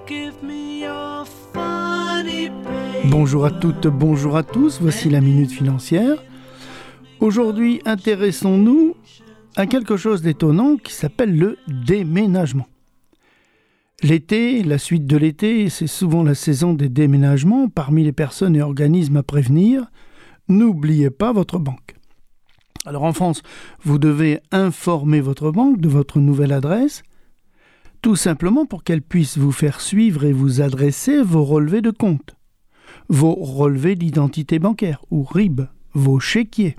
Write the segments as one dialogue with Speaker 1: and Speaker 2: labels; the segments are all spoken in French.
Speaker 1: Bonjour à toutes, bonjour à tous, voici la Minute Financière. Aujourd'hui, intéressons-nous à quelque chose d'étonnant qui s'appelle le déménagement. L'été, la suite de l'été, c'est souvent la saison des déménagements. Parmi les personnes et organismes à prévenir, n'oubliez pas votre banque. Alors en France, vous devez informer votre banque de votre nouvelle adresse, tout simplement pour qu'elle puisse vous faire suivre et vous adresser vos relevés de compte, vos relevés d'identité bancaire ou RIB, vos chéquiers.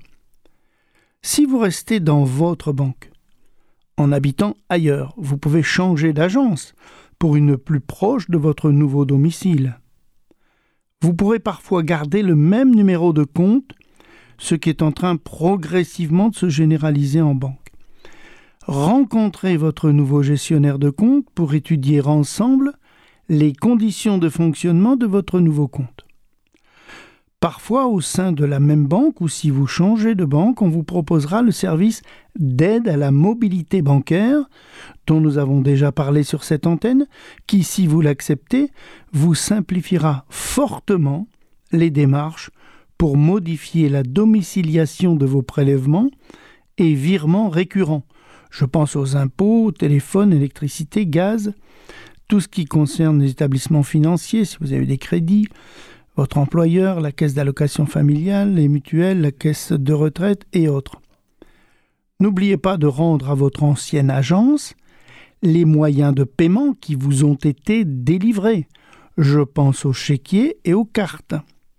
Speaker 1: Si vous restez dans votre banque, en habitant ailleurs, vous pouvez changer d'agence pour une plus proche de votre nouveau domicile. Vous pourrez parfois garder le même numéro de compte, ce qui est en train progressivement de se généraliser en banque. Rencontrez votre nouveau gestionnaire de compte pour étudier ensemble les conditions de fonctionnement de votre nouveau compte. Parfois, au sein de la même banque ou si vous changez de banque, on vous proposera le service d'aide à la mobilité bancaire, dont nous avons déjà parlé sur cette antenne, qui, si vous l'acceptez, vous simplifiera fortement les démarches pour modifier la domiciliation de vos prélèvements et virements récurrents. Je pense aux impôts, téléphone, électricité, gaz, tout ce qui concerne les établissements financiers, si vous avez des crédits, votre employeur, la caisse d'allocation familiale, les mutuelles, la caisse de retraite et autres. N'oubliez pas de rendre à votre ancienne agence les moyens de paiement qui vous ont été délivrés. Je pense aux chéquiers et aux cartes.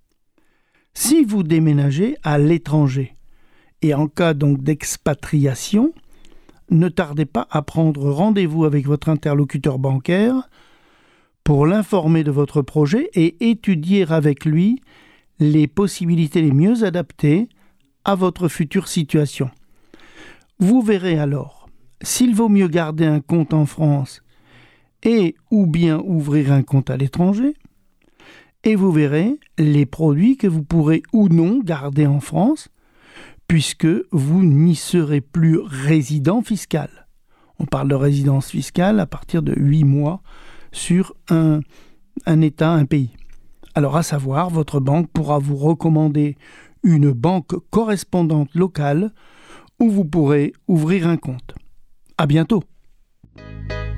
Speaker 1: Si vous déménagez à l'étranger et en cas donc d'expatriation, ne tardez pas à prendre rendez-vous avec votre interlocuteur bancaire pour l'informer de votre projet et étudier avec lui les possibilités les mieux adaptées à votre future situation. Vous verrez alors s'il vaut mieux garder un compte en France et ou bien ouvrir un compte à l'étranger, et vous verrez les produits que vous pourrez ou non garder en France, puisque vous n'y serez plus résident fiscal. On parle de résidence fiscale à partir de 8 mois sur un État, un pays. Alors à savoir, votre banque pourra vous recommander une banque correspondante locale où vous pourrez ouvrir un compte. À bientôt.